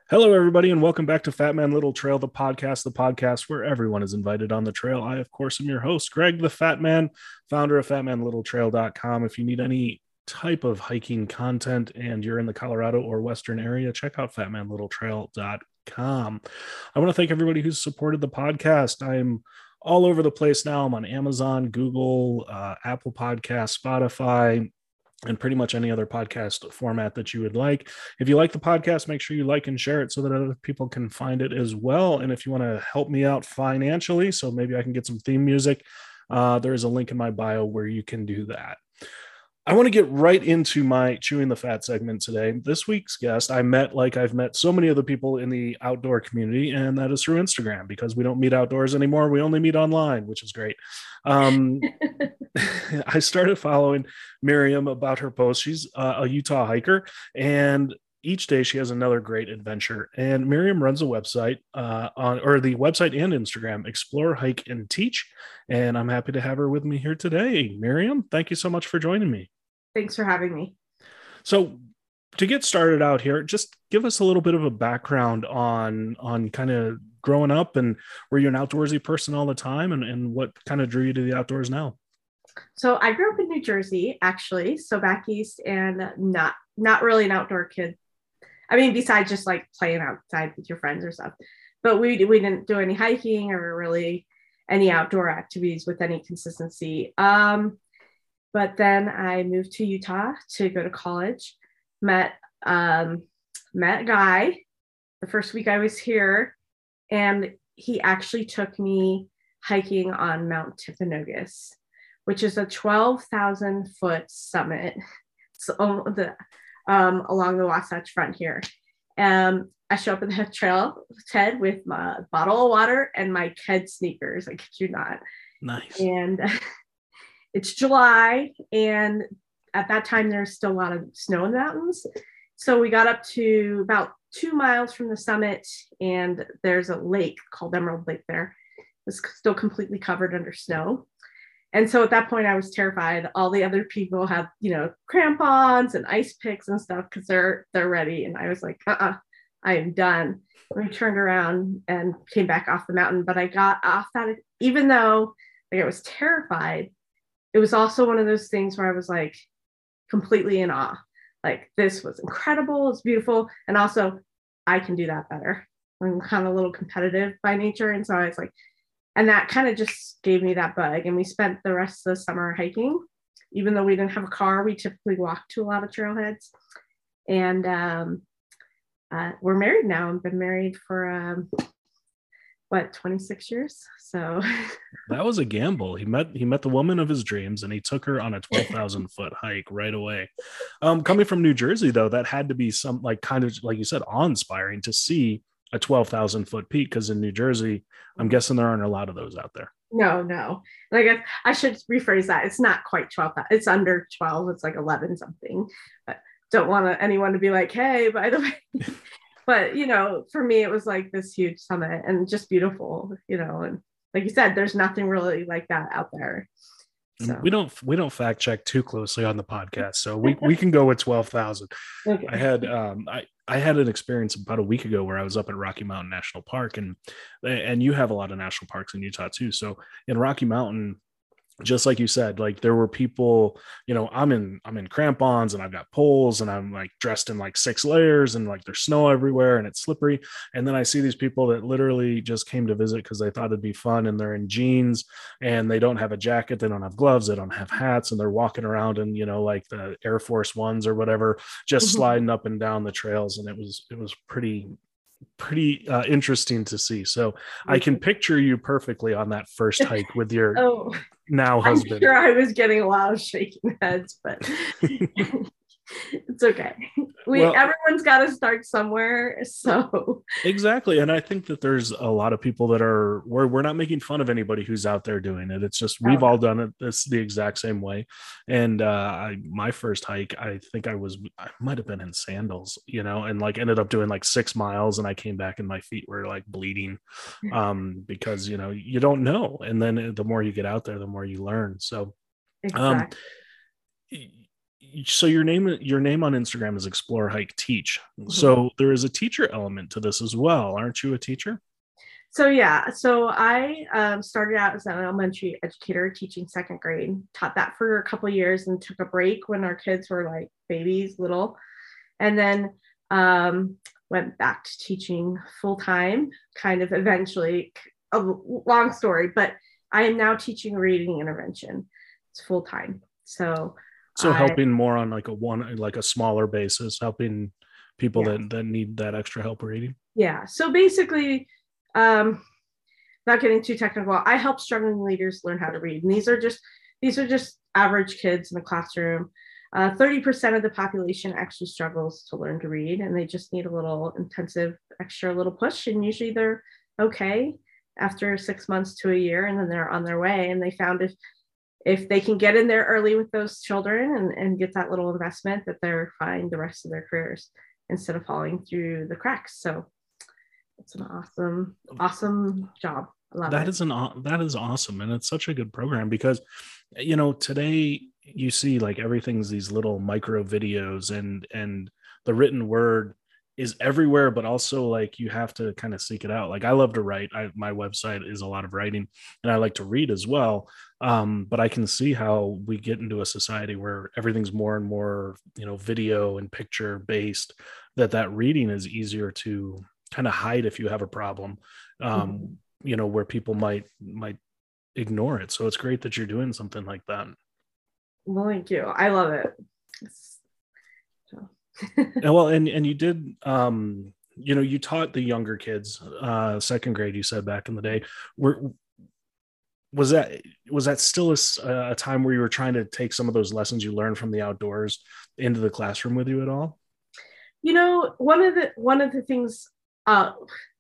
Hello, everybody, and welcome back to Fat Man Little Trail, the podcast where everyone is invited on the trail. I, of course, am your host, Greg the Fat Man, founder of fatmanlittletrail.com. If you need any type of hiking content and you're in the Colorado or Western area, check out fatmanlittletrail.com. I want to thank everybody who's supported the podcast. I'm all over the place now. I'm on Amazon, Google, Apple Podcasts, Spotify, and pretty much any other podcast format that you would like. If you like the podcast, make sure you like and share it so that other people can find it as well. And if you want to help me out financially, so maybe I can get some theme music, there is a link in my bio where you can do that. I want to get right into my Chewing the Fat segment today. This week's guest, I met like I've met so many other people in the outdoor community, and that is through Instagram because we don't meet outdoors anymore. We only meet online, which is great. I started following Miriam about her posts. She's a Utah hiker, and each day she has another great adventure. And Miriam runs a website the website and Instagram, Explore, Hike, and Teach. And I'm happy to have her with me here today. Miriam, thank you so much for joining me. Thanks for having me. So to get started out here, just give us a little bit of a background on kind of growing up, and were you an outdoorsy person all the time, and what kind of drew you to the outdoors now? So I grew up in New Jersey, actually, so back east, and not really an outdoor kid. I mean, besides just like playing outside with your friends or stuff, but we didn't do any hiking or really any outdoor activities with any consistency. But then I moved to Utah to go to college. Met a guy the first week I was here, and he actually took me hiking on Mount Timpanogos, which is a 12,000 foot summit. So along the Wasatch Front here. I show up in the trail Ted with my bottle of water and my Ked sneakers. I kid you not. Nice. And it's July, and at that time there's still a lot of snow in the mountains. So we got up to about 2 miles from the summit, and there's a lake called Emerald Lake there. It's still completely covered under snow. And so at that point I was terrified. All the other people have, crampons and ice picks and stuff because they're ready. And I was like, I am done. We turned around and came back off the mountain. But I got off that, even though I was terrified, it was also one of those things where I was like completely in awe. Like, this was incredible. It's beautiful. And also I can do that better. I'm kind of a little competitive by nature. And so I was like, and that kind of just gave me that bug. And we spent the rest of the summer hiking. Even though we didn't have a car, we typically walked to a lot of trailheads. And we're married now. I've been married for 26 years. So that was a gamble. He met the woman of his dreams, and he took her on a 12,000 foot hike right away. Coming from New Jersey, though, that had to be some kind of, like you said, awe-inspiring to see a 12,000 foot peak, because in New Jersey, I'm guessing there aren't a lot of those out there. No. I guess I should rephrase that. It's not quite 12. It's under 12. It's like 11 something. But don't want anyone to be like, hey, by the way. But, for me, it was like this huge summit and just beautiful, and like you said, there's nothing really like that out there. So. We don't fact check too closely on the podcast, so we can go with 12,000. Okay. I had an experience about a week ago where I was up at Rocky Mountain National Park, and you have a lot of national parks in Utah too. So in Rocky Mountain, just like you said, like there were people, I'm in crampons and I've got poles and I'm like dressed in like 6 layers and like there's snow everywhere and it's slippery. And then I see these people that literally just came to visit because they thought it'd be fun, and they're in jeans and they don't have a jacket, they don't have gloves, they don't have hats, and they're walking around in, like the Air Force Ones or whatever, just sliding up and down the trails. And it was pretty interesting to see. So I can picture you perfectly on that first hike with your now husband. I'm sure I was getting a lot of shaking heads, but it's okay. Everyone's got to start somewhere. So exactly. And I think that there's a lot of people that we're not making fun of anybody who's out there doing it. It's just, we've all done it. It's the exact same way. And my first hike, I think I might've been in sandals, and like ended up doing like 6 miles, and I came back and my feet were like bleeding because, you don't know. And then the more you get out there, the more you learn. So, exactly. So your name on Instagram is Explore Hike Teach. Mhm. So there is a teacher element to this as well. Aren't you a teacher? So yeah, so I started out as an elementary educator teaching second grade, taught that for a couple of years and took a break when our kids were like babies, little, and then went back to teaching full time, kind of eventually. A long story, but I am now teaching reading intervention. It's full time. So helping more on like a smaller basis, helping people Yeah. that need that extra help reading. Yeah. So basically, not getting too technical, I help struggling leaders learn how to read. And these are just average kids in the classroom. 30% of the population actually struggles to learn to read, and they just need a little intensive extra little push. And usually they're okay after 6 months to a year, and then they're on their way. And they found if they can get in there early with those children and get that little investment, that they're fine the rest of their careers instead of falling through the cracks. So it's an awesome job. I love That it. that is awesome, and it's such a good program because today you see like everything's these little micro videos, and the written word is everywhere, but also like you have to kind of seek it out. Like I love to write. My website is a lot of writing, and I like to read as well. But I can see how we get into a society where everything's more and more video and picture based, that reading is easier to kind of hide if you have a problem. Mhm. Where people might ignore it. So it's great that you're doing something like that. Well, thank you. I love it. So. And well, and you did you taught the younger kids, second grade, you said back in the day. Were was that still a time where you were trying to take some of those lessons you learned from the outdoors into the classroom with you at all? One of the things uh,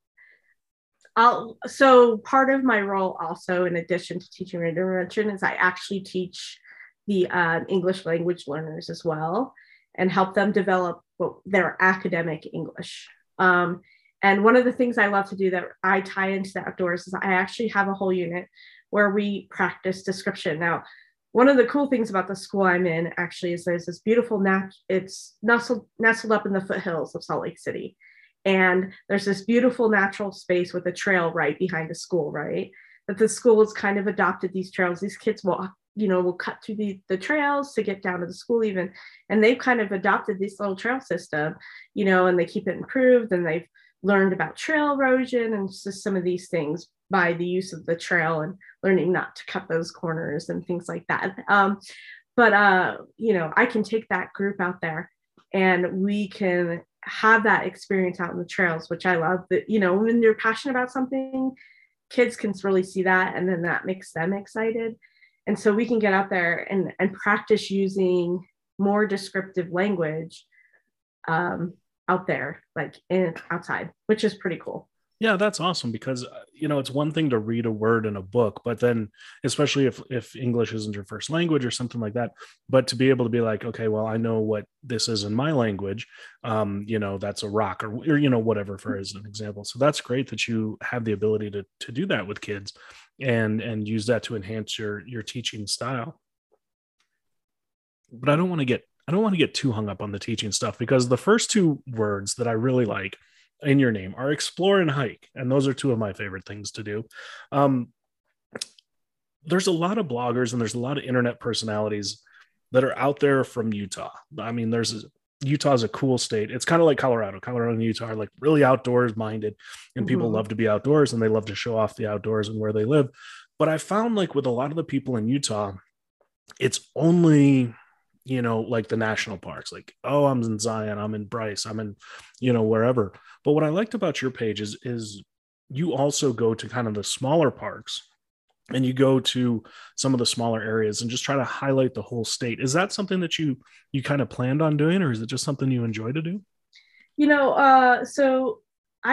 so part of my role also, in addition to teaching intervention, is I actually teach the English language learners as well and help them develop their academic English. And one of the things I love to do that I tie into the outdoors is I actually have a whole unit where we practice description. Now, one of the cool things about the school I'm in actually is there's this beautiful it's nestled up in the foothills of Salt Lake City. And there's this beautiful natural space with a trail right behind the school, right? That the school has kind of adopted these trails. These kids will cut through the trails to get down to the school even. And they've kind of adopted this little trail system, and they keep it improved, and they've learned about trail erosion and just some of these things by the use of the trail and learning not to cut those corners and things like that. But I can take that group out there and we can have that experience out in the trails, which I love. That when you're passionate about something, kids can really see that, and then that makes them excited. And so we can get out there and practice using more descriptive language out there, like outside, which is pretty cool. Yeah, that's awesome because it's one thing to read a word in a book, but then especially if English isn't your first language or something like that, but to be able to be like, okay, well, I know what this is in my language, that's a rock or whatever for as an example. So that's great that you have the ability to do that with kids and use that to enhance your teaching style. But I don't want to get too hung up on the teaching stuff because the first two words that I really like in your name are explore and hike, and those are two of my favorite things to do. There's a lot of bloggers and there's a lot of internet personalities that are out there from Utah. I mean, Utah's a cool state. It's kind of like Colorado. Colorado and Utah are like really outdoors minded, and people love to be outdoors and they love to show off the outdoors and where they live. But I found like with a lot of the people in Utah, it's only like the national parks, like, oh, I'm in Zion, I'm in Bryce, I'm in, wherever. But what I liked about your page is you also go to kind of the smaller parks and you go to some of the smaller areas and just try to highlight the whole state. Is that something that you kind of planned on doing, or is it just something you enjoy to do? So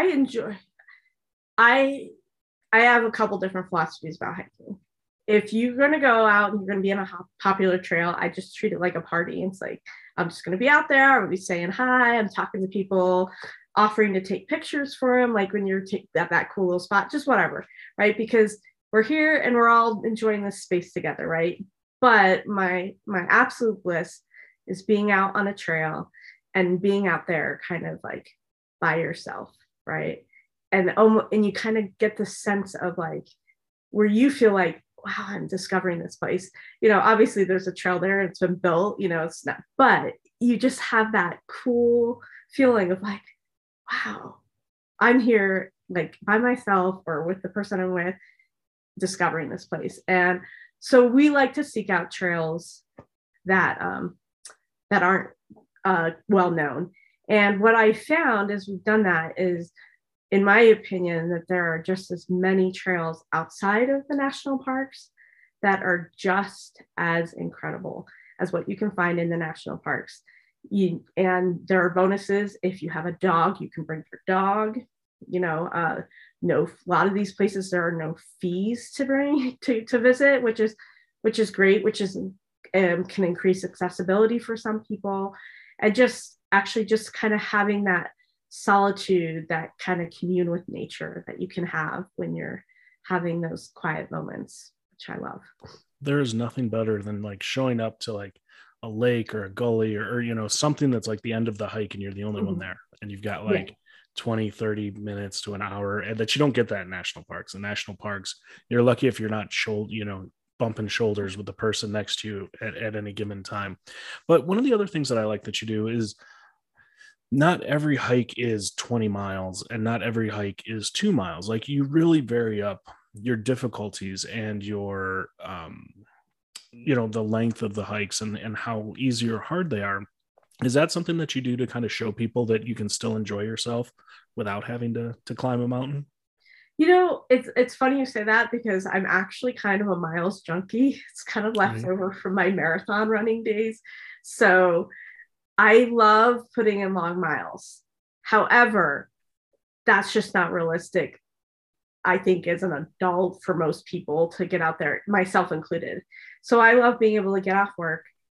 I have a couple different philosophies about hiking. If you're going to go out and you're going to be on a popular trail, I just treat it like a party. It's like, I'm just going to be out there. I'm going to be saying hi. I'm talking to people, offering to take pictures for them. Like when you're at that cool little spot, just whatever, right? Because we're here and we're all enjoying this space together, right? But my absolute bliss is being out on a trail and being out there kind of like by yourself, right? And you kind of get the sense of like where you feel like, wow, I'm discovering this place. Obviously there's a trail there, it's been built, it's not, but you just have that cool feeling of like, wow, I'm here like by myself or with the person I'm with, discovering this place. And so we like to seek out trails that aren't well known. And what I found as we've done that is, in my opinion, that there are just as many trails outside of the national parks that are just as incredible as what you can find in the national parks. And there are bonuses. If you have a dog, you can bring your dog. No, a lot of these places there are no fees to bring to visit, which is great, which is can increase accessibility for some people, and just kind of having that solitude, that kind of commune with nature that you can have when you're having those quiet moments, which I love. There is nothing better than like showing up to like a lake or a gully or something that's like the end of the hike and you're the only one there, and you've got like 20-30 minutes to an hour, and that you don't get that in national parks. In national parks, you're lucky if you're not bumping shoulders with the person next to you at any given time. But one of the other things that I like that you do is not every hike is 20 miles and not every hike is 2 miles. Like you really vary up your difficulties and your the length of the hikes and how easy or hard they are. Is that something that you do to kind of show people that you can still enjoy yourself without having to climb a mountain? It's funny you say that, because I'm actually kind of a miles junkie. It's kind of left over from my marathon running days. So I love putting in long miles. However, that's just not realistic, I think, as an adult for most people to get out there, myself included. So I love being able to get off work,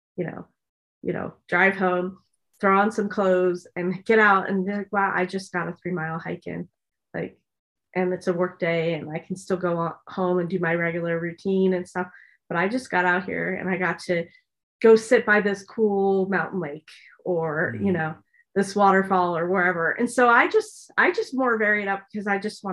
drive home, throw on some clothes and get out and be like, wow, I just got a 3-mile hike in. Like, and it's a work day and I can still go home and do my regular routine and stuff. But I just got out here and I got to go sit by this cool mountain lake or, this waterfall or wherever. And so I just more vary it up because I just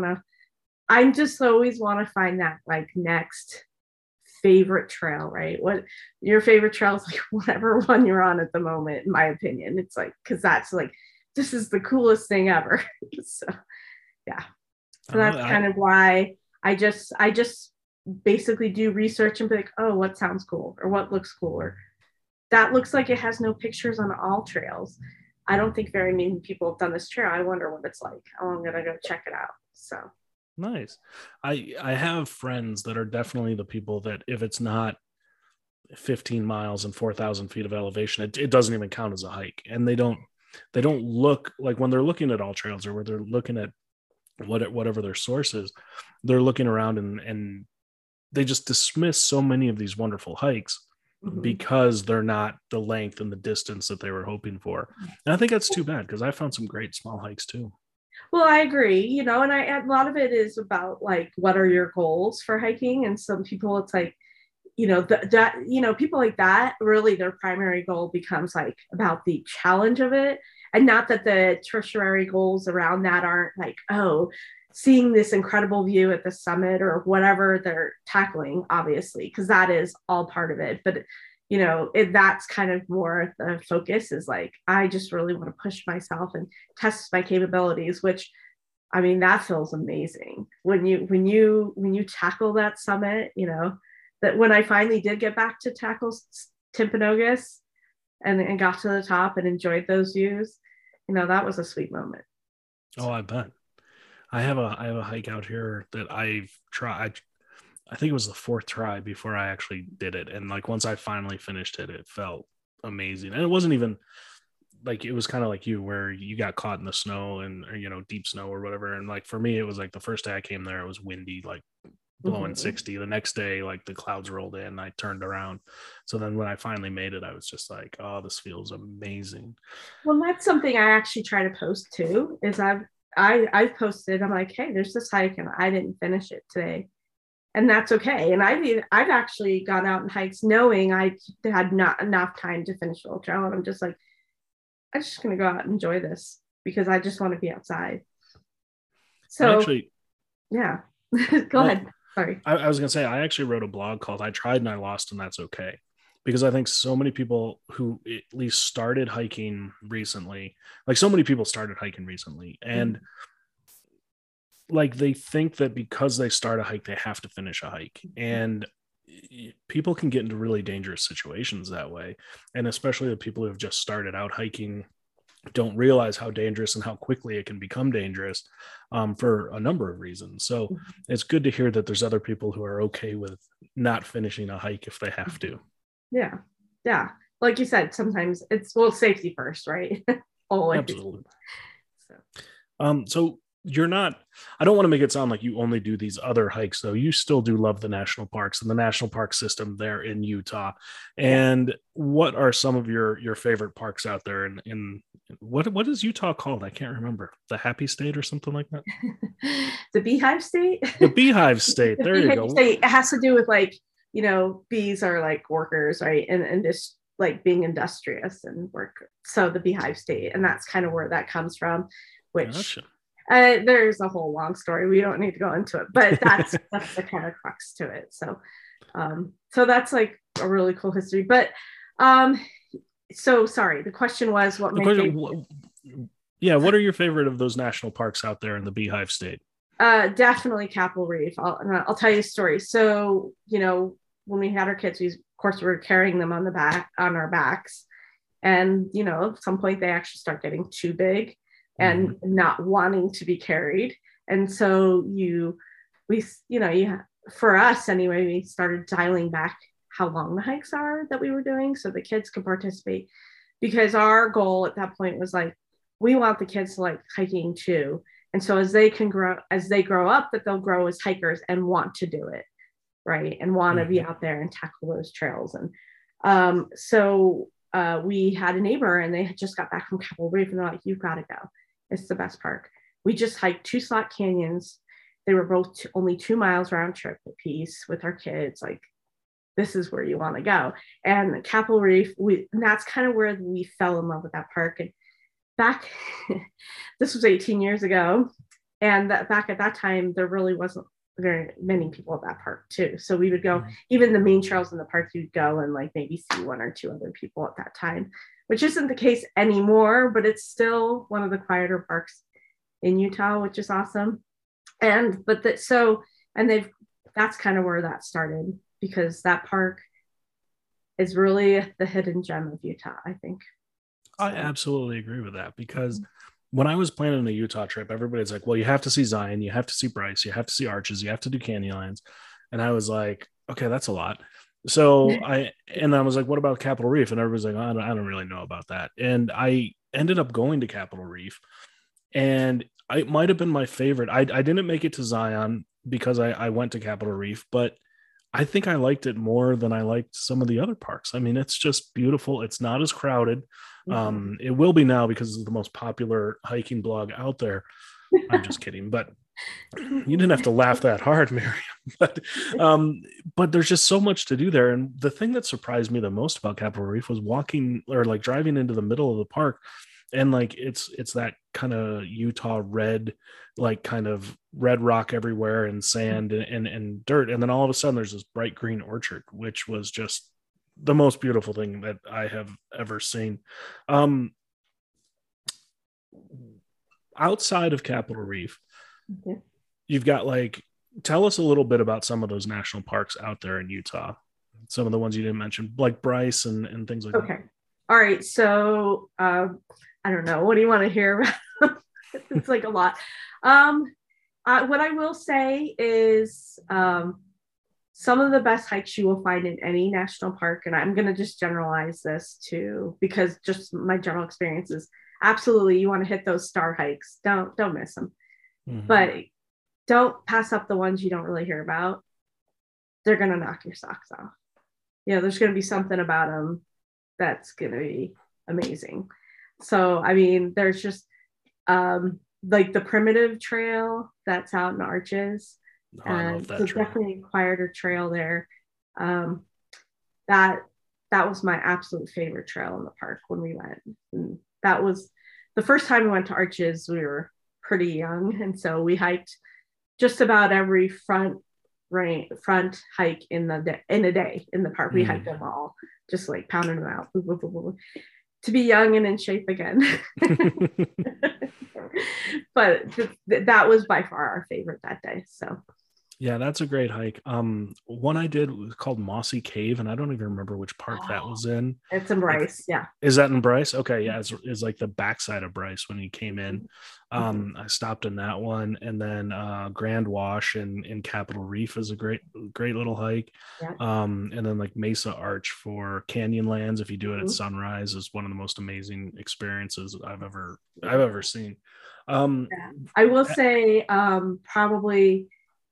always want to find that like next favorite trail, right? What your favorite trail is, like whatever one you're on at the moment, in my opinion. It's like, because that's like, this is the coolest thing ever. So yeah. So that's kind of why I just basically do research and be like, oh, what sounds cool or what looks cool, or that looks like it has no pictures on all trails. I don't think very many people have done this trail. I wonder what it's like. I'm gonna go check it out. So nice. I have friends that are definitely the people that if it's not 15 miles and 4,000 feet of elevation, it doesn't even count as a hike. And they don't look like, when they're looking at all trails or where they're looking at whatever their source is, they're looking around and they just dismiss so many of these wonderful hikes because they're not the length and the distance that they were hoping for. And I think that's too bad, because I found some great small hikes too. Well, I agree, and a lot of it is about like, what are your goals for hiking? And some people, it's like, people like that, really their primary goal becomes like about the challenge of it. And not that the tertiary goals around that aren't like, oh, seeing this incredible view at the summit or whatever they're tackling, obviously, because that is all part of it. But, that's kind of more the focus, is like, I just really want to push myself and test my capabilities, which, I mean, that feels amazing when you tackle that summit, that when I finally did get back to tackle Timpanogos and got to the top and enjoyed those views, that was a sweet moment. Oh, I bet. I have a hike out here that I've tried. I think it was the 4th try before I actually did it. And like, once I finally finished it, it felt amazing. And it wasn't even like, it was kind of like you, where you got caught in the snow and, deep snow or whatever. And like, for me, it was like the first day I came there, it was windy, like blowing 60. The next day, like the clouds rolled in, I turned around. So then when I finally made it, I was just like, oh, this feels amazing. Well, that's something I actually try to post too, is I've posted, I'm like, hey, there's this hike and I didn't finish it today. and that's okay. And I've actually gone out and hikes knowing I had not enough time to finish the whole trail, and I'm just like, I'm just gonna go out and enjoy this because I just want to be outside. So actually, yeah, go ahead. Sorry. I was gonna say I actually wrote a blog called "I Tried and I Lost and That's Okay," because I think so many people who at least started hiking recently, like so many people started hiking recently, and like they think that because they start a hike, they have to finish a hike, and people can get into really dangerous situations that way. And especially the people who have just started out hiking don't realize how dangerous and how quickly it can become dangerous for a number of reasons. So it's good to hear that there's other people who are okay with not finishing a hike if they have to. Yeah. Yeah. Like you said, sometimes it's, well, safety first, right? Always. Absolutely. So you're not, I don't want to make it sound like you only do these other hikes, though. You still do love the national parks and the national park system there in Utah. And what are some of your favorite parks out there? In what is Utah called? I can't remember. The Happy State or something like that? The Beehive State? The Beehive State. There you go. State. It has to do with like, you know, bees are like workers, right? And just like being industrious and work. So the Beehive State. And that's kind of where that comes from, which gotcha. There's a whole long story. We don't need to go into it, but that's the kind of crux to it. So, so that's like a really cool history. But, so sorry. The question was what my favorite. Yeah, what are your favorite of those national parks out there in the Beehive State? Definitely Capitol Reef. I'll tell you a story. So, you know, when we had our kids, we of course we were carrying them on our backs, and you know, at some point they actually start getting too big and not wanting to be carried. And so for us anyway, we started dialing back how long the hikes are that we were doing so the kids could participate, because our goal at that point was like, we want the kids to like hiking too. And so as they grow up, that they'll grow as hikers and want to do it, right? And want to be out there and tackle those trails. And so we had a neighbor and they had just got back from Capitol Reef and they're like, you've got to go. It's the best park. We just hiked 2 slot canyons. They were both only 2 miles round trip apiece with our kids. Like, this is where you want to go. And Capitol Reef, and that's kind of where we fell in love with that park. And back, this was 18 years ago. And back at that time, there really wasn't very many people at that park too. So we would go, even the main trails in the park, you'd go and like maybe see 1 or 2 other people at that time, which isn't the case anymore, but it's still one of the quieter parks in Utah, which is awesome. And that's kind of where that started, because that park is really the hidden gem of Utah, I think. I absolutely agree with that, because when I was planning a Utah trip, everybody's like, well, you have to see Zion, you have to see Bryce, you have to see Arches, you have to do Canyonlands. And I was like, okay, that's a lot. So I was like, what about Capitol Reef? And everybody's like, I don't really know about that. And I ended up going to Capitol Reef, and it might have been my favorite. I didn't make it to Zion because I went to Capitol Reef, but I think I liked it more than I liked some of the other parks. I mean, it's just beautiful. It's not as crowded. It will be now because it's the most popular hiking blog out there. I'm just kidding, but you didn't have to laugh that hard, Miriam. But there's just so much to do there. And the thing that surprised me the most about Capitol Reef was walking or like driving into the middle of the park. And like it's that kind of Utah red, like kind of red rock everywhere and sand and dirt. And then all of a sudden there's this bright green orchard, which was just the most beautiful thing that I have ever seen. Outside of Capitol Reef, you've got tell us a little bit about some of those national parks out there in Utah. Some of the ones you didn't mention, like Bryce and things like that. Okay. All right. So I don't know. What do you want to hear about? It's like a lot. What I will say is some of the best hikes you will find in any national park, and I'm going to just generalize this too, because just my general experience is absolutely you want to hit those star hikes. Don't miss them. But don't pass up the ones you don't really hear about. They're going to knock your socks off. You know, there's going to be something about them that's going to be amazing. So, I mean, there's just like the Primitive Trail that's out in Arches. Oh, I love that so trail. definitely a quieter trail there. Um, that that was my absolute favorite trail in the park when we went. And that was the first time we went to Arches. We were pretty young, and so we hiked just about every front hike in a day in the park. We hiked them all, just like pounding them out. To be young and in shape again. But that was by far our favorite that day. So yeah, that's a great hike. One I did was called Mossy Cave, and I don't even remember which park that was in. It's in Bryce. Yeah. Is that in Bryce? Okay, yeah, it's like the backside of Bryce when you came in. I stopped in that one, and then Grand Wash in Capitol Reef is a great little hike. Yeah. And then like Mesa Arch for Canyonlands, if you do it at sunrise, is one of the most amazing experiences I've ever seen. I will say probably,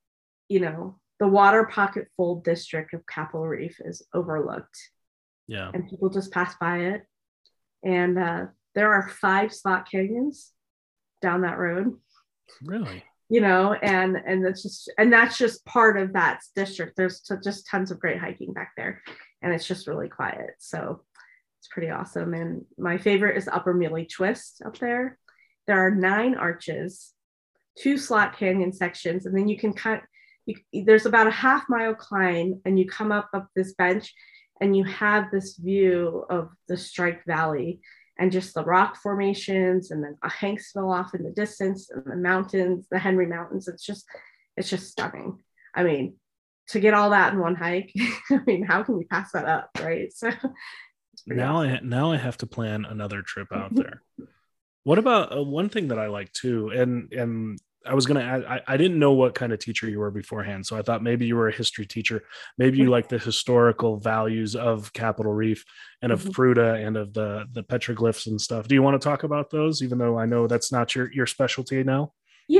the Water Pocket Fold district of Capitol Reef is overlooked. Yeah. And people just pass by it. And there are 5 slot canyons down that road. Really? And that's just part of that district. There's just tons of great hiking back there, and it's just really quiet. So it's pretty awesome. And my favorite is Upper Muley Twist up there. There are 9 arches, 2 slot canyon sections, and then you can there's about a half-mile climb, and you come up this bench, and you have this view of the Strike Valley and just the rock formations, and then a Hanksville off in the distance, and the mountains, the Henry Mountains. It's just stunning. I mean, to get all that in one hike, I mean, how can you pass that up, right? So now I have to plan another trip out there. What about one thing that I like too, and I was going to add, I didn't know what kind of teacher you were beforehand. So I thought maybe you were a history teacher. Maybe you like the historical values of Capitol Reef and of Fruita and of the petroglyphs and stuff. Do you want to talk about those, even though I know that's not your specialty now?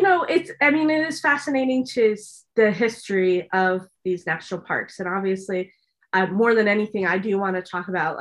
It is fascinating to the history of these national parks. And obviously, more than anything, I do want to talk about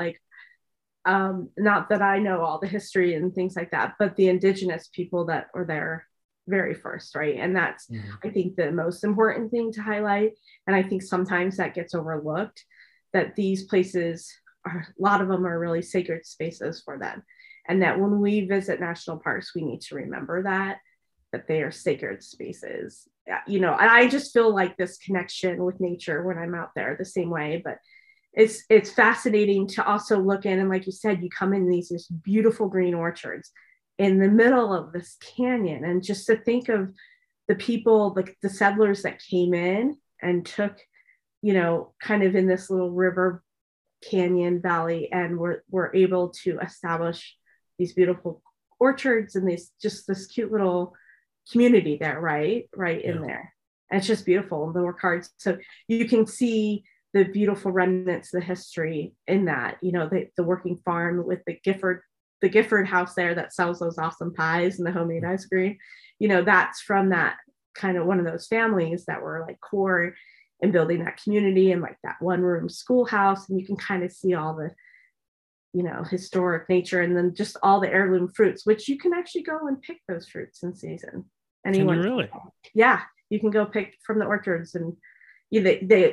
not that I know all the history and things like that, but the indigenous people that were there very first, right? And that's I think the most important thing to highlight. And I think sometimes that gets overlooked, that these places a lot of them are really sacred spaces for them, and that when we visit national parks, we need to remember that they are sacred spaces. And I just feel like this connection with nature when I'm out there the same way. But it's fascinating to also look in, and like you said, you come in these beautiful green orchards in the middle of this canyon, and just to think of the people, like the settlers that came in and took, kind of in this little river canyon valley, and were able to establish these beautiful orchards and this cute little community there, right in there. And it's just beautiful, and the work hard. So you can see the beautiful remnants of the history in that, the working farm with the Gifford house there that sells those awesome pies and the homemade ice cream. That's from that kind of one of those families that were like core in building that community, and like that one room schoolhouse. And you can kind of see all the, historic nature, and then just all the heirloom fruits, which you can actually go and pick those fruits in season. Anyone? Can you really? Yeah, you can go pick from the orchards, and you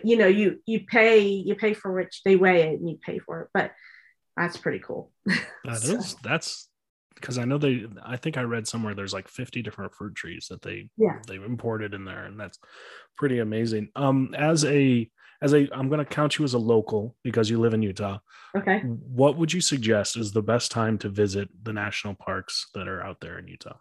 pay for which they weigh it, and you pay for it. But that's pretty cool. That's because I think I read somewhere there's like 50 different fruit trees that they've imported in there, and that's pretty amazing. As I'm going to count you as a local because you live in Utah. Okay. What would you suggest is the best time to visit the national parks that are out there in Utah?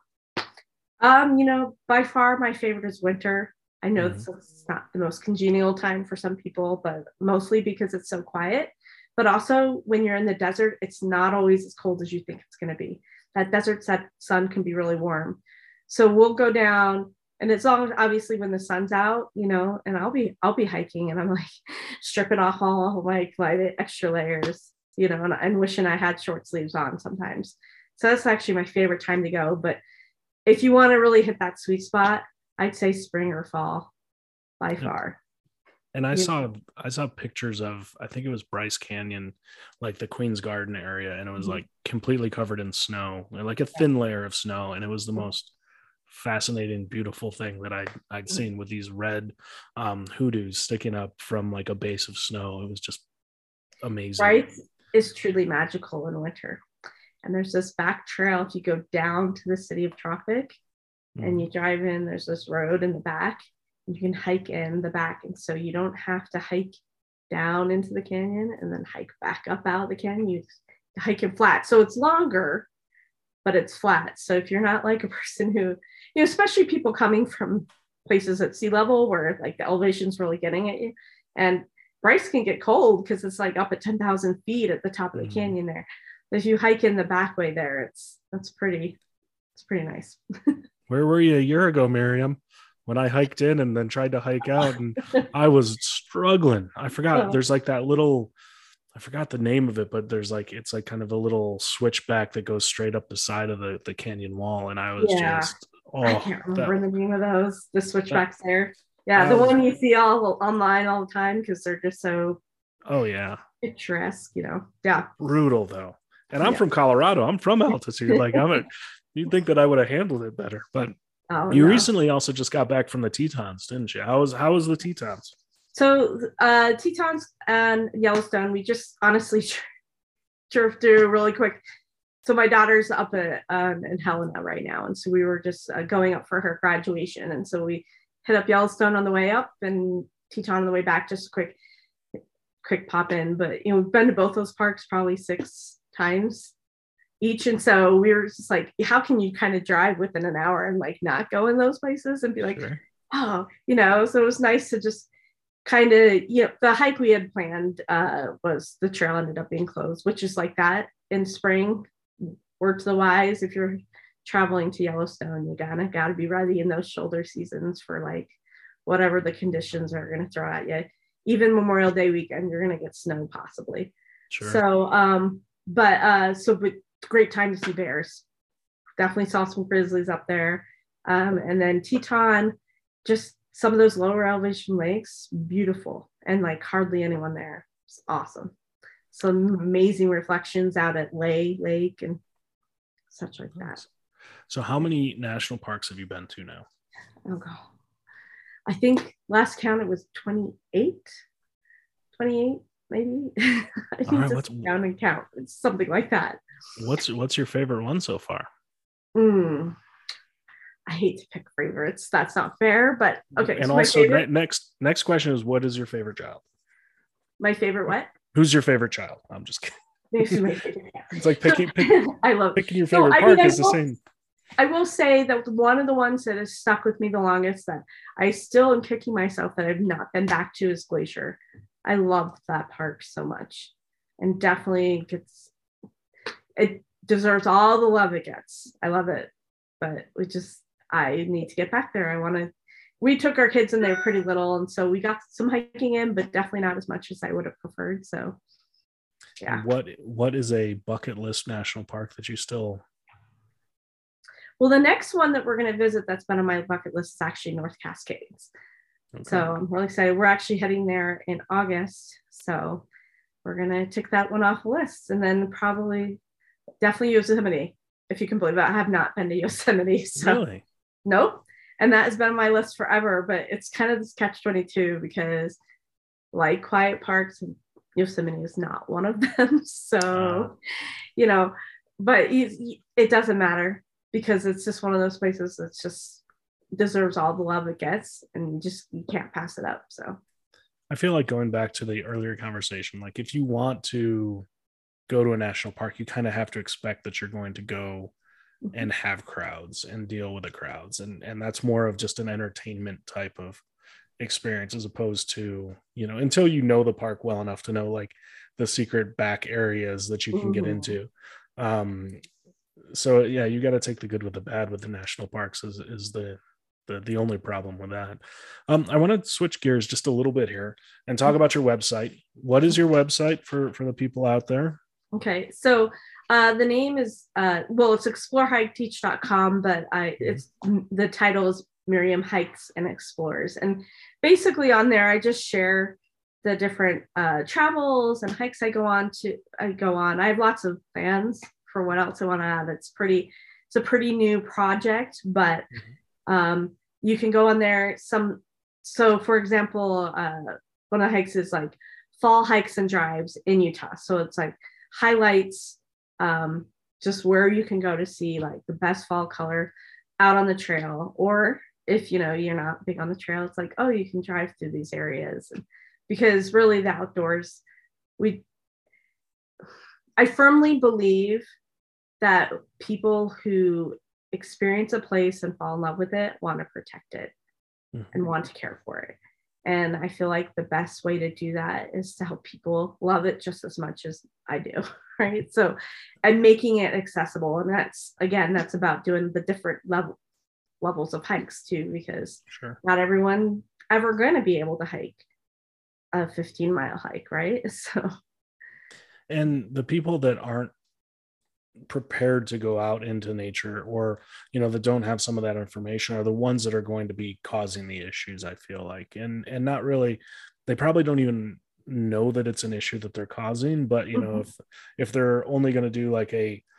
By far my favorite is winter. I know it's not the most congenial time for some people, but mostly because it's so quiet. But also when you're in the desert, it's not always as cold as you think it's going to be. That desert sun can be really warm. So we'll go down, and it's all obviously when the sun's out, and I'll be hiking, and I'm like stripping off all like extra layers, and wishing I had short sleeves on sometimes. So that's actually my favorite time to go. But if you want to really hit that sweet spot, I'd say spring or fall by far. And I saw pictures of, I think it was Bryce Canyon, like the Queen's Garden area, and it was like completely covered in snow, like a thin layer of snow, and it was the most fascinating, beautiful thing that I'd seen with these red hoodoos sticking up from like a base of snow. It was just amazing. Bryce is truly magical in winter. And there's this back trail. If you go down to the city of Tropic and you drive in, there's this road in the back, and you can hike in the back. And so you don't have to hike down into the canyon and then hike back up out of the canyon. You hike it flat. So it's longer, but it's flat. So if you're not like a person who, especially people coming from places at sea level where like the elevation's really getting at you, and Bryce can get cold because it's like up at 10,000 feet at the top of the canyon there. If you hike in the back way there, it's pretty nice. Where were you a year ago, Miriam, when I hiked in and then tried to hike out, and I was struggling? I forgot. There's like that little, I forgot the name of it, but there's like, it's like kind of a little switchback that goes straight up the side of the canyon wall. And I was I can't remember the name of those, the switchbacks there. Yeah, the one you see all online all the time because they're just so picturesque, Yeah. Brutal though. And I'm from Colorado. I'm from altitude. Like you'd think that I would have handled it better. But you recently also just got back from the Tetons, didn't you? How was the Tetons? So Tetons and Yellowstone, we just honestly drove through really quick. So my daughter's up in Helena right now. And so we were just going up for her graduation. And so we hit up Yellowstone on the way up and Teton on the way back, just a quick pop in. But, we've been to both those parks probably 6 times each. And so we were just like, how can you kind of drive within an hour and like not go in those places and be like, so it was nice to just kind of, the hike we had planned was the trail ended up being closed, which is like that in spring. Word to the wise, if you're traveling to Yellowstone, you gotta be ready in those shoulder seasons for like whatever the conditions are going to throw at you. Even Memorial Day weekend, you're going to get snow possibly. Sure. So, but great time to see bears. Definitely saw some grizzlies up there. And then Teton, just some of those lower elevation lakes, beautiful, and like hardly anyone there. It's awesome. Some amazing reflections out at Lay Lake and such like that. So how many national parks have you been to now? Oh God. I think last count it was 28 maybe. I think just down and count. It's something like that. What's your favorite one so far? I hate to pick favorites. That's not fair, but okay. And so also next question is, what is your favorite child? My favorite what? Who's your favorite child? I'm just kidding. It's like picking I love picking your favorite park is the same. I will say that one of the ones that has stuck with me the longest that I still am kicking myself that I've not been back to is Glacier. I loved that park so much, and definitely it deserves all the love it gets. I love it, but I need to get back there. We took our kids and they were pretty little, and so we got some hiking in, but definitely not as much as I would have preferred. So yeah. What is a bucket list national park that you still? Well, the next one that we're going to visit that's been on my bucket list is actually North Cascades. Okay. So I'm really excited. We're actually heading there in August. So we're going to tick that one off the list. And then definitely Yosemite, if you can believe it. I have not been to Yosemite. So. Really? Nope. And that has been on my list forever. But it's kind of this catch-22 because like quiet parks, Yosemite is not one of them. So, but it doesn't matter. Because it's just one of those places that just deserves all the love it gets, and you can't pass it up. So I feel like going back to the earlier conversation, like if you want to go to a national park, you kind of have to expect that you're going to go and have crowds and deal with the crowds. And that's more of just an entertainment type of experience as opposed to, until you know the park well enough to know like the secret back areas that you can get into. So yeah, you got to take the good with the bad with the national parks is the only problem with that. I want to switch gears just a little bit here and talk about your website. What is your website for the people out there? Okay. So the name is, it's explorehiketeach.com, but the title is Miriam Hikes and Explores. And basically on there, I just share the different travels and hikes I go on. I have lots of plans for what else I want to add. It's pretty it's a pretty new project, but you can go on there. So for example, one of the hikes is like fall hikes and drives in Utah. So it's like highlights just where you can go to see like the best fall color out on the trail. Or if you're not big on the trail, it's like, oh, you can drive through these areas. Because really the outdoors, I firmly believe that people who experience a place and fall in love with it want to protect it and want to care for it. And I feel like the best way to do that is to help people love it just as much as I do, right? So, and making it accessible. And that's about doing the different levels of hikes too, because not everyone ever going to be able to hike a 15-mile hike, right? So, and the people that aren't prepared to go out into nature, or that don't have some of that information, are the ones that are going to be causing the issues, I feel like. And not really, they probably don't even know that it's an issue that they're causing, but if they're only going to do like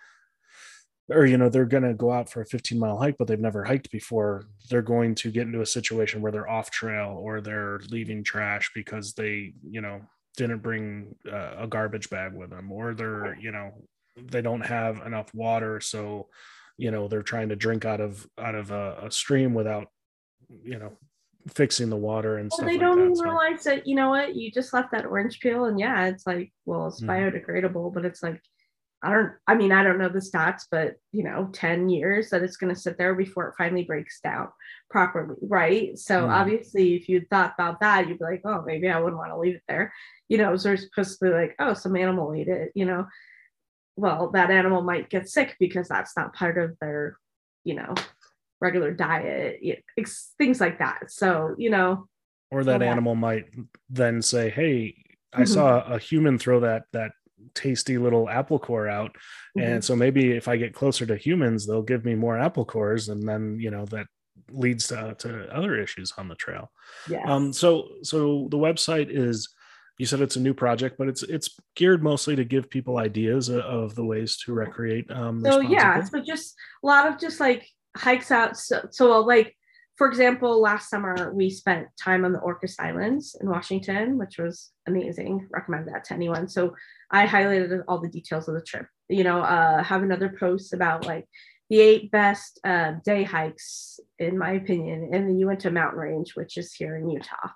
they're going to go out for a 15-mile hike, but they've never hiked before, they're going to get into a situation where they're off trail, or they're leaving trash because they didn't bring a garbage bag with them, or they're they don't have enough water, so they're trying to drink out of a stream without fixing the water and stuff. They don't even realize that you just left that orange peel, and it's like, well, it's biodegradable, but it's like, I don't know the stats, but 10 years that it's going to sit there before it finally breaks down properly, right? So obviously if you thought about that, you'd be like, oh, maybe I wouldn't want to leave it there. So they're supposed to be like, oh, some animal ate it, well, that animal might get sick because that's not part of their, regular diet, things like that. So, or that animal might then say, hey, I saw a human throw that tasty little apple core out. And so maybe if I get closer to humans, they'll give me more apple cores. And then, that leads to other issues on the trail. Yes. So the website is, you said it's a new project, but it's geared mostly to give people ideas of the ways to recreate. So just a lot of just like hikes out. So like, for example, last summer we spent time on the Orcas Islands in Washington, which was amazing. Recommend that to anyone. So I highlighted all the details of the trip. Have another post about like the 8 best day hikes, in my opinion, in the Uinta Mountain Range, which is here in Utah.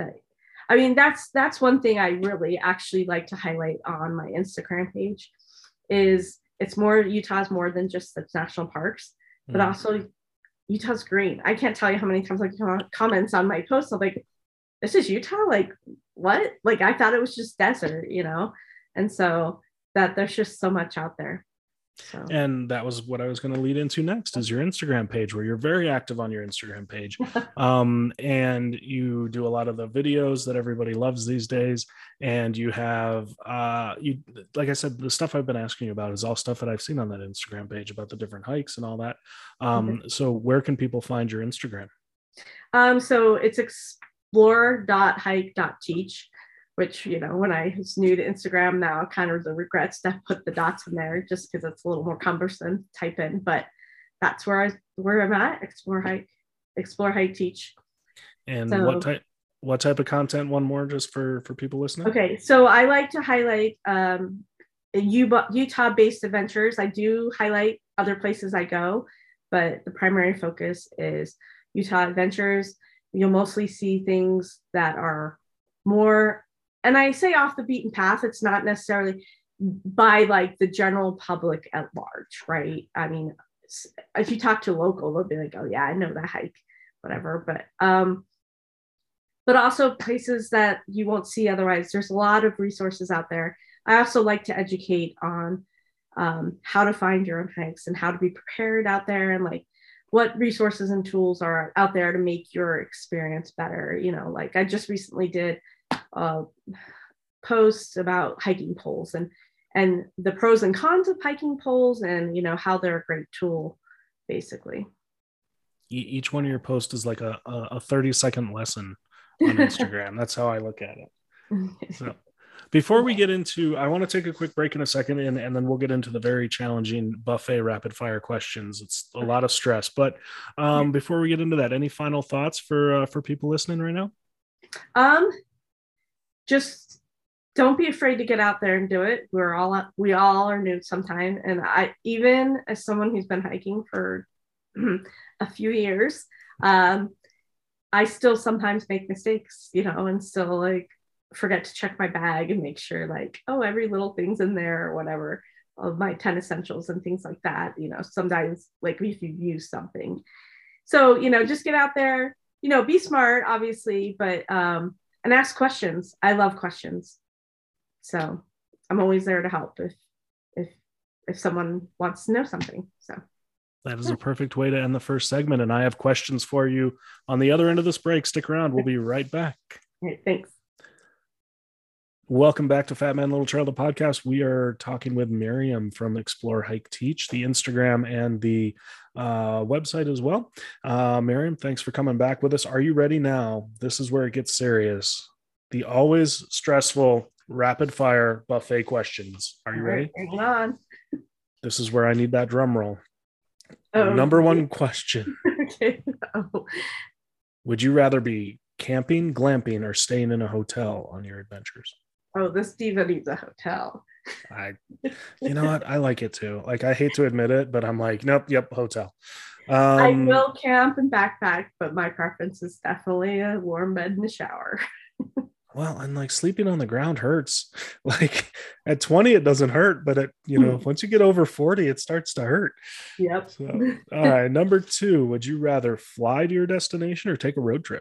That's one thing I really actually like to highlight on my Instagram page, is Utah's more than just the national parks, but also Utah's green. I can't tell you how many times I get comments on my posts. I'm like, this is Utah? Like, what? Like, I thought it was just desert, And so that there's just so much out there. So. And that was what I was going to lead into next, is your Instagram page, where you're very active on your Instagram page. And you do a lot of the videos that everybody loves these days. And you have, like I said, the stuff I've been asking you about is all stuff that I've seen on that Instagram page about the different hikes and all that. So where can people find your Instagram? So it's explore.hike.teach. Which, when I was new to Instagram, now kind of the regrets to put the dots in there just because it's a little more cumbersome to type in. But that's where I'm at. Explore, hike, teach. And what type of content? One more just for people listening. Okay, so I like to highlight Utah-based adventures. I do highlight other places I go, but the primary focus is Utah adventures. You'll mostly see things that are more, and I say off the beaten path, it's not necessarily by like the general public at large, right? I mean, if you talk to local, they'll be like, oh yeah, I know that hike, whatever. But also places that you won't see otherwise. There's a lot of resources out there. I also like to educate on how to find your own hikes and how to be prepared out there, and like what resources and tools are out there to make your experience better. Like I just recently did posts about hiking poles and the pros and cons of hiking poles, and how they're a great tool, basically. Each one of your posts is like a 30-second lesson on Instagram. That's how I look at it. Before we get into, I want to take a quick break in a second, and then we'll get into the very challenging buffet rapid fire questions. It's a lot of stress, but before we get into that, any final thoughts for people listening right now? Just don't be afraid to get out there and do it. We all are new sometime, and I, even as someone who's been hiking for a few years, I still sometimes make mistakes, and still like forget to check my bag and make sure like, oh, every little thing's in there or whatever, of my 10 essentials and things like that. Sometimes like if you use something. So, just get out there, be smart, obviously, but and ask questions. I love questions. So I'm always there to help if someone wants to know something. So that is a perfect way to end the first segment. And I have questions for you on the other end of this break. Stick around. We'll be right back. All right, thanks. Welcome back to Fat Man Little Trail, the podcast. We are talking with Miriam from Explore Hike Teach, the Instagram and the website as well. Miriam, thanks for coming back with us. Are you ready now? This is where it gets serious. The always stressful rapid fire buffet questions. Are you ready? Hang on. This is where I need that drum roll. Oh, Number one question. Okay. Oh. Would you rather be camping, glamping, or staying in a hotel on your adventures? Oh, this diva needs a hotel. You know what? I like it too. Like, I hate to admit it, but I'm like, nope, yep, hotel. I will camp and backpack, but my preference is definitely a warm bed and a shower. Well, and like sleeping on the ground hurts. Like at 20, it doesn't hurt, but once you get over 40, it starts to hurt. Yep. So, all right. Number two, would you rather fly to your destination or take a road trip?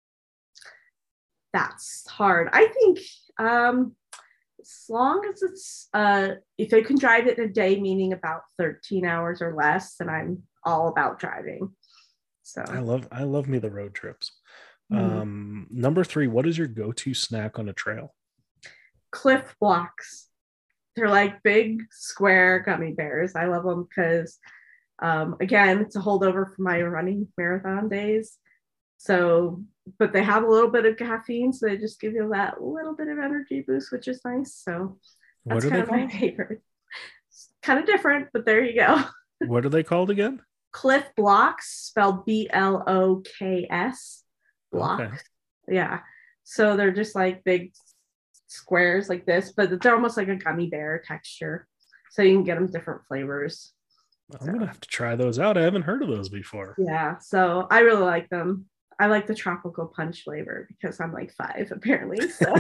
That's hard. I think as long as it's if I can drive it in a day, meaning about 13 hours or less, then I'm all about driving. So I love me the road trips. Number three, what is your go-to snack on a trail? Cliff Blocks. They're like big square gummy bears. I love them because again, it's a holdover from my running marathon days. So, but they have a little bit of caffeine, so they just give you that little bit of energy boost, which is nice. So that's kind of my favorite. It's kind of different, but there you go. What are they called again? Cliff Blocks, spelled BLOKS. Blocks. Okay. Yeah. So they're just like big squares like this, but they're almost like a gummy bear texture. So you can get them different flavors. I'm going to have to try those out. I haven't heard of those before. Yeah. So I really like them. I like the tropical punch flavor because I'm like 5 apparently. So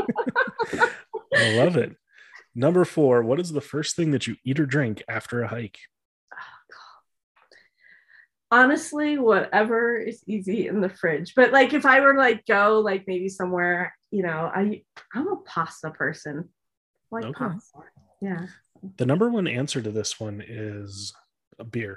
I love it. Number 4, what is the first thing that you eat or drink after a hike? Honestly, whatever is easy in the fridge. But like if I were to like go like maybe somewhere, I'm a pasta person. I like pasta. Yeah. The number one answer to this one is a beer.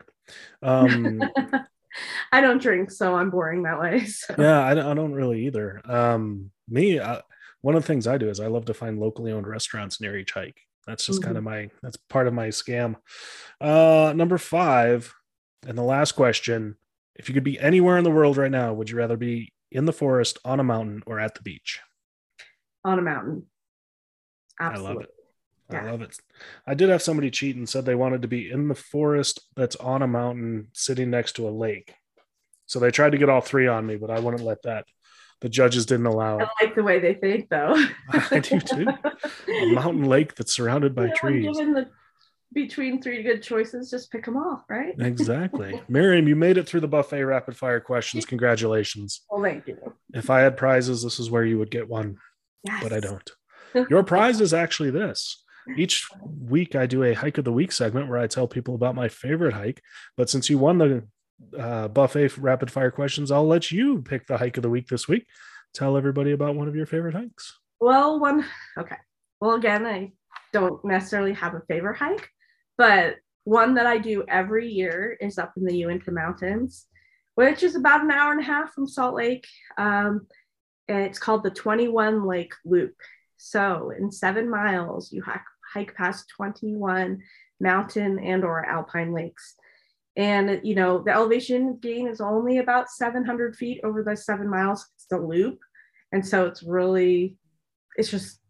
I don't drink, so I'm boring that way. So. Yeah, I don't really either. One of the things I do is I love to find locally owned restaurants near each hike. That's just kind of that's part of my scam. Number 5, and the last question, if you could be anywhere in the world right now, would you rather be in the forest, on a mountain, or at the beach? On a mountain. I Absolutely. love it. Yeah. I love it. I did have somebody cheat and said they wanted to be in the forest that's on a mountain sitting next to a lake. So they tried to get all 3 on me, but I wouldn't let that. The judges didn't allow it. I like the way they think, though. I do too. A mountain lake that's surrounded by trees. Given between 3 good choices, just pick them all, right? Exactly. Miriam, you made it through the buffet rapid fire questions. Congratulations. Well, thank you. If I had prizes, this is where you would get one. Yes. But I don't. Your prize is actually this. Each week I do a hike of the week segment where I tell people about my favorite hike. But since you won the buffet rapid fire questions, I'll let you pick the hike of the week this week. Tell everybody about one of your favorite hikes. Well, again, I don't necessarily have a favorite hike, but one that I do every year is up in the Uinta Mountains, which is about an hour and a half from Salt Lake. And it's called the 21 Lake Loop. So in 7 miles, you hike past 21 mountain and or alpine lakes. And, the elevation gain is only about 700 feet over the 7 miles. It's the loop. And so it's just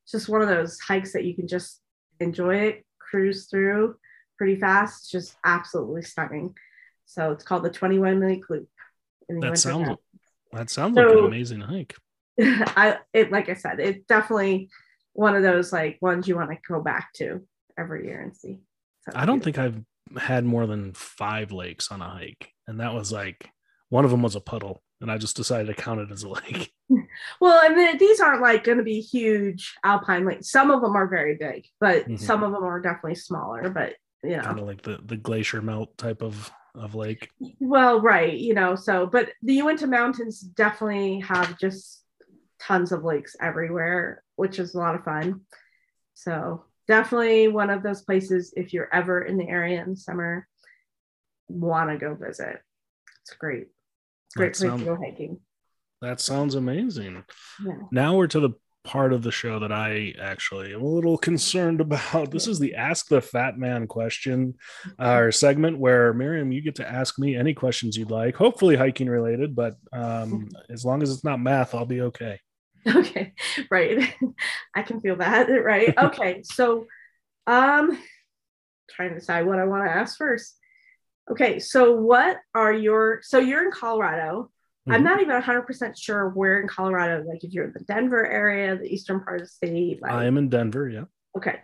it's just one of those hikes that you can just enjoy it, cruise through pretty fast. It's just absolutely stunning. So it's called the 21 Lake Loop. That sounds like an amazing hike. Like I said, it's definitely one of those like ones you want to go back to every year and see. So I don't think I've had more than 5 lakes on a hike, and that was like one of them was a puddle, and I just decided to count it as a lake. Well, I mean, these aren't like going to be huge alpine lakes. Some of them are very big, but some of them are definitely smaller. But kind of like the glacier melt type of lake. Well, right, so but the Uinta Mountains definitely have just tons of lakes everywhere, which is a lot of fun. So definitely one of those places, if you're ever in the area in the summer, want to go visit. It's great. It's a great place to go hiking. That sounds amazing. Yeah. Now we're to the part of the show that I actually am a little concerned about. This is the Ask the Fat Man question, our segment where, Miriam, you get to ask me any questions you'd like, hopefully hiking related, but as long as it's not math, I'll be okay. Okay, right. I can feel that, right? Okay, so trying to decide what I want to ask first. Okay, so you're in Colorado. Mm-hmm. I'm not even 100% sure where in Colorado, like if you're in the Denver area, the eastern part of the state. Like... I am in Denver, yeah. Okay.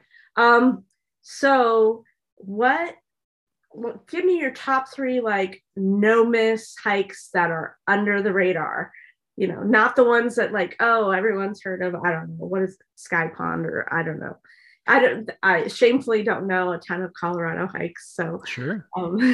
So give me your top 3 like no miss hikes that are under the radar. Not the ones that like, oh, everyone's heard of, I don't know, what is it, Sky Pond, or I don't know. I shamefully don't know a ton of Colorado hikes. So sure.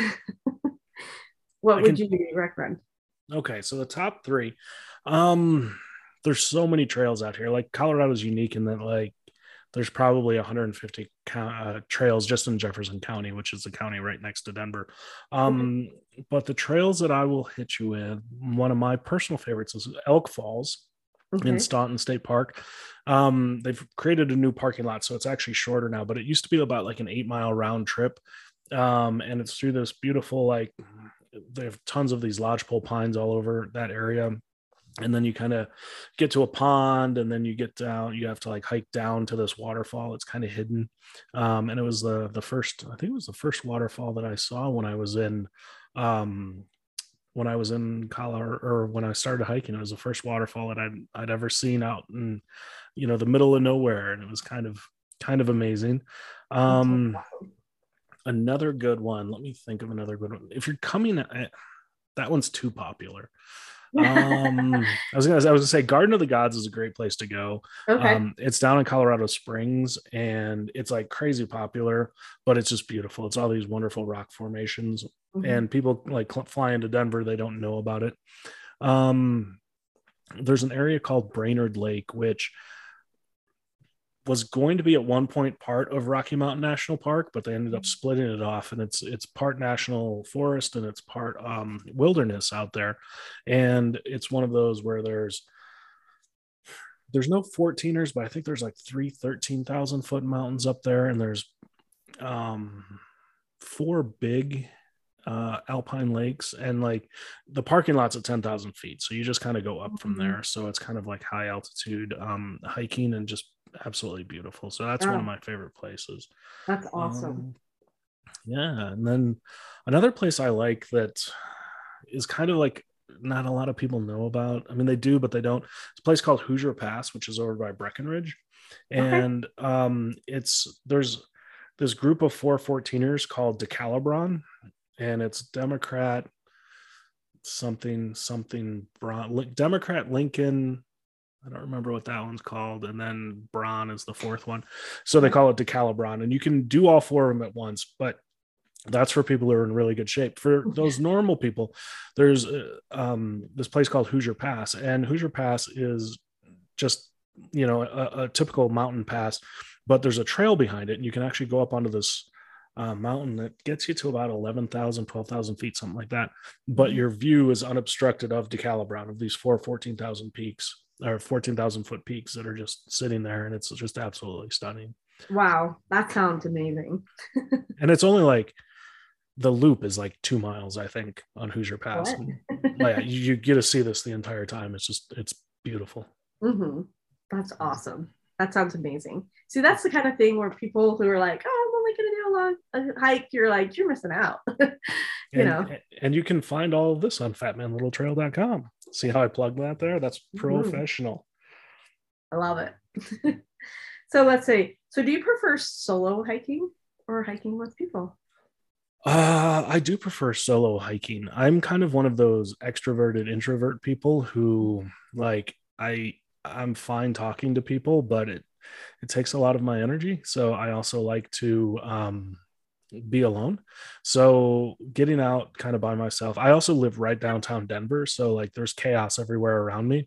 What would you recommend? Okay, so the top 3, there's so many trails out here. Like Colorado's unique in that like there's probably 150 trails just in Jefferson County, which is the county right next to Denver. But the trails that I will hit you with, one of my personal favorites is Elk Falls in Staunton State Park. They've created a new parking lot, so it's actually shorter now, but it used to be about like an 8-mile round trip. And it's through this beautiful, like, they have tons of these lodgepole pines all over that area. And then you kind of get to a pond, and then you get down, you have to like hike down to this waterfall. It's kind of hidden. And it was the first, I think it was the first waterfall that I saw when I was in Colorado, or when I started hiking. It was the first waterfall that I'd ever seen out in, the middle of nowhere. And it was kind of amazing. Another good one. Let me think of another good one. If you're coming, that one's too popular. I was gonna say Garden of the Gods is a great place to go. Okay. It's down in Colorado Springs, and it's like crazy popular, but it's just beautiful. It's all these wonderful rock formations, and people like fly into Denver, they don't know about it. There's an area called Brainerd Lake, which was going to be at one point part of Rocky Mountain National Park, but they ended up splitting it off, and it's part national forest and it's part wilderness out there. And it's one of those where there's no 14ers, but I think there's like 3 13,000 foot mountains up there. And there's 4 big alpine lakes, and like the parking lot's at 10,000 feet. So you just kind of go up from there. So it's kind of like high altitude hiking, and just absolutely beautiful. So that's one of my favorite places. That's awesome. Yeah. And then another place I like that is kind of like not a lot of people know about. I mean, they do, but they don't. It's a place called Hoosier Pass, which is over by Breckenridge. And there's this group of 4 14ers called Decalibron, and it's Democrat Democrat Lincoln. I don't remember what that one's called. And then Braun is the 4th one. So they call it Decalibron, and you can do all 4 of them at once, but that's for people who are in really good shape. For those normal people, there's this place called Hoosier Pass, and Hoosier Pass is just, a typical mountain pass, but there's a trail behind it, and you can actually go up onto this mountain that gets you to about 11,000, 12,000 feet, something like that. But your view is unobstructed of Decalibron, of these 14,000 peaks, or 14,000 foot peaks that are just sitting there. And it's just absolutely stunning. Wow. That sounds amazing. And it's only like, the loop is like 2 miles, I think, on Hoosier Pass. You get to see this the entire time. It's beautiful. That's awesome. That sounds amazing. See, that's the kind of thing where people who are like, oh, I'm only going to do a hike, you're like, you're missing out. And you can find all of this on fatmanlittletrail.com. See how I plugged that there? That's professional. I love it. So let's say, so do you prefer solo hiking or hiking with people? I do prefer solo hiking. I'm kind of one of those extroverted introvert people who like I'm fine talking to people, but it takes a lot of my energy. So I also like to be alone. So getting out kind of by myself. I also live right downtown Denver, so like there's chaos everywhere around me.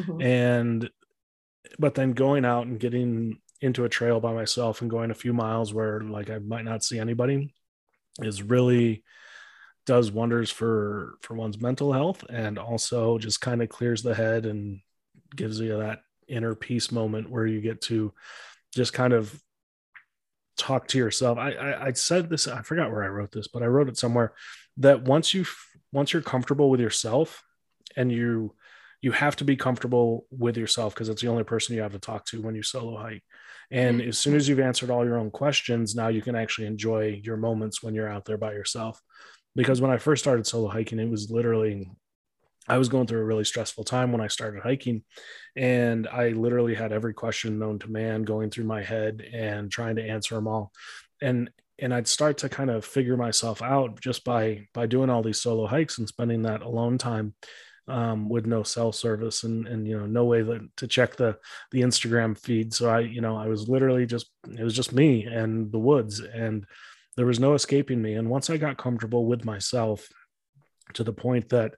But then going out and getting into a trail by myself and going a few miles where like I might not see anybody is really does wonders for one's mental health, and also just kind of clears the head and gives you that inner peace moment where you get to just kind of talk to yourself. I said this, I forgot where I wrote this, but I wrote it somewhere that once you're comfortable with yourself, and you have to be comfortable with yourself because it's the only person you have to talk to when you solo hike. And as soon as you've answered all your own questions, now you can actually enjoy your moments when you're out there by yourself. Because when I first started solo hiking, it was literally, I was going through a really stressful time when I started hiking, and I literally had every question known to man going through my head and trying to answer them all. And I'd start to kind of figure myself out just by doing all these solo hikes and spending that alone time with no cell service and no way to check the Instagram feed. So I was literally it was just me and the woods, and there was no escaping me. And once I got comfortable with myself to the point that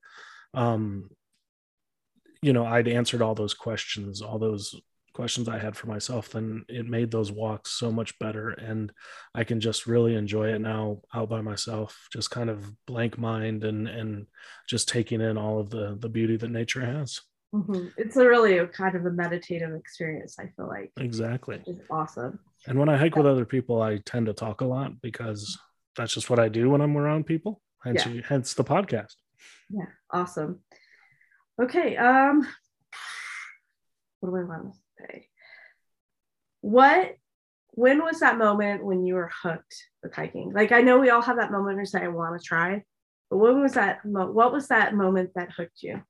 I'd answered all those questions I had for myself, then it made those walks so much better. And I can just really enjoy it now out by myself, just kind of blank mind and just taking in all of the beauty that nature has. It's really a kind of a meditative experience, I feel like. Exactly. It's awesome. And when I hike with other people, I tend to talk a lot because that's just what I do when I'm around people. Hence the podcast. Yeah. Awesome. Okay. What do I want to say? When was that moment when you were hooked with hiking? Like, I know we all have that moment where you say, I want to try, but what was that moment that hooked you?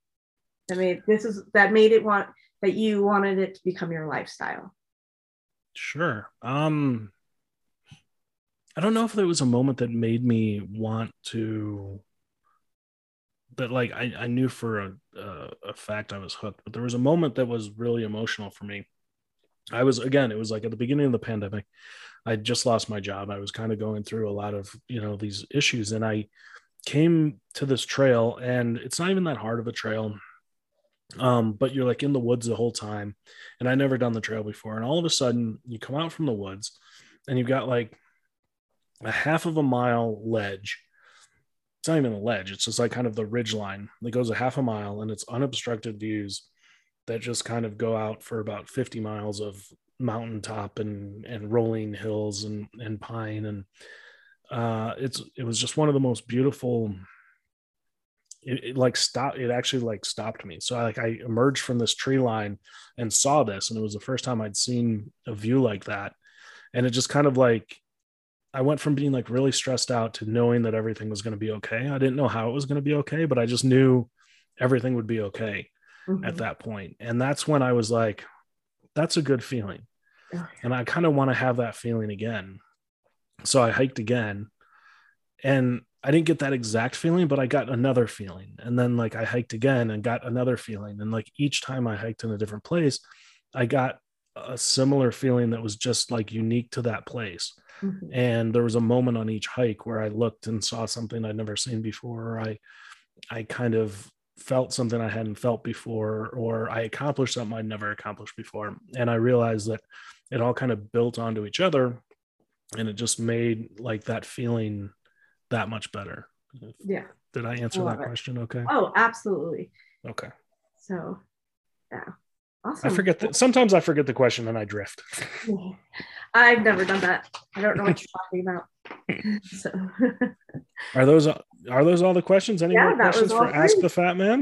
That you wanted it to become your lifestyle? Sure. I don't know if there was a moment that made me want to, that like I knew for a fact I was hooked, but there was a moment that was really emotional for me. It was like at the beginning of the pandemic. I just lost my job. I was kind of going through a lot of, these issues, and I came to this trail, and it's not even that hard of a trail. But you're like in the woods the whole time, and I never done the trail before. And all of a sudden you come out from the woods and you've got like a half of a mile ledge. It's not even a ledge. It's just like kind of the ridge line that goes a half a mile, and it's unobstructed views that just kind of go out for about 50 miles of mountaintop and rolling hills and pine. And it was just one of the most beautiful. It actually stopped me. So I emerged from this tree line and saw this, and it was the first time I'd seen a view like that. And it just kind of like, I went from being like really stressed out to knowing that everything was going to be okay. I didn't know how it was going to be okay, but I just knew everything would be okay at that point. And that's when I was like, that's a good feeling. And I kind of want to have that feeling again. So I hiked again, and I didn't get that exact feeling, but I got another feeling. And then like I hiked again and got another feeling. And like each time I hiked in a different place, I got a similar feeling that was just like unique to that place. And there was a moment on each hike where I looked and saw something I'd never seen before. Or I kind of felt something I hadn't felt before, or I accomplished something I'd never accomplished before. And I realized that it all kind of built onto each other, and it just made like that feeling that much better. Yeah. Did I answer that question okay? Oh, absolutely. Okay. So, yeah. Awesome. Sometimes I forget the question and I drift. I've never done that. I don't know what you're talking about. So Are those all the questions? Any more questions for Ask the Fat Man?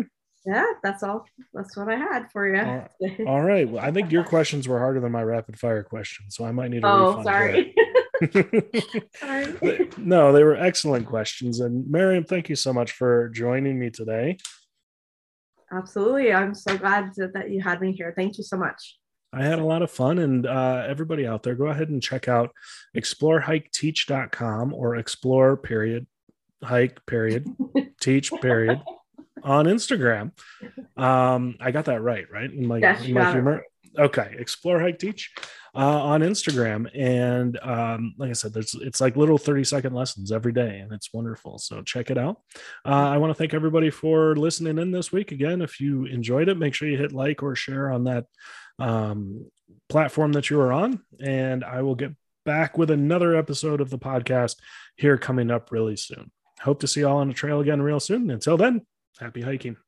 Yeah, that's all. That's what I had for you. All right. Well, I think your questions were harder than my rapid fire questions, so I might need a Oh, refund sorry. there. No, they were excellent questions. And Miriam, thank you so much for joining me today. Absolutely. I'm so glad that you had me here. Thank you so much. I had a lot of fun, and everybody out there, go ahead and check out explorehiketeach.com or explore period hike period teach period on Instagram. I got that right in my humor. Okay, explore hike teach on Instagram, and like I said, it's like little 30-second lessons every day, and it's wonderful. So check it out. I want to thank everybody for listening in this week. Again, if you enjoyed it, make sure you hit like or share on that platform that you are on, and I will get back with another episode of the podcast here coming up really soon. Hope to see you all on the trail again real soon. Until then, happy hiking.